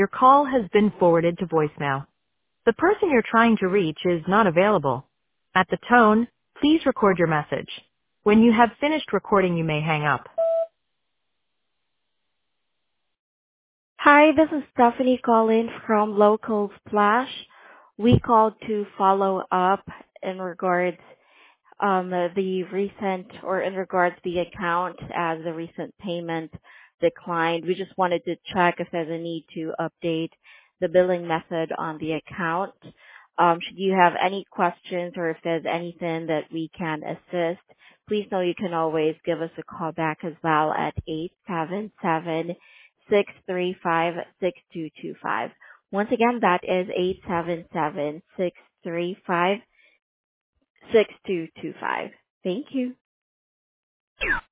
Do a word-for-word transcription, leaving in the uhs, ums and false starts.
Your call has been forwarded to voicemail. The person you're trying to reach is not available. At the tone, please record your message. When you have finished recording, you may hang up. Hi, this is Stephanie calling from Local Splash. We called to follow up in regards um the recent or in regards the account as the recent payment declined. We just wanted to check if there's a need to update the billing method on the account. Um, should you have any questions or if there's anything that we can assist, please know you can always give us a call back as well at eight seven seven, six three five, six two two five. Once again, that is eight seven seven, six three five, six two two five. Thank you.